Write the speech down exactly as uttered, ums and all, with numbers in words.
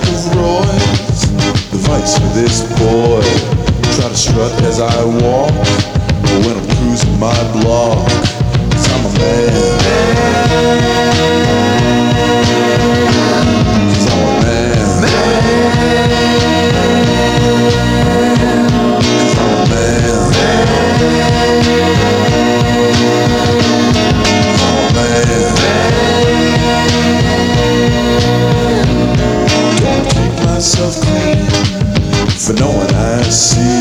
of Roy's, the vice for this boy. Try to strut as I walk, but when I'm cruising my block, 'cause I'm a man. 'Cause I'm a man. 'Cause I'm a man. 'Cause I'm a man. Don't keep myself clean for no one I see.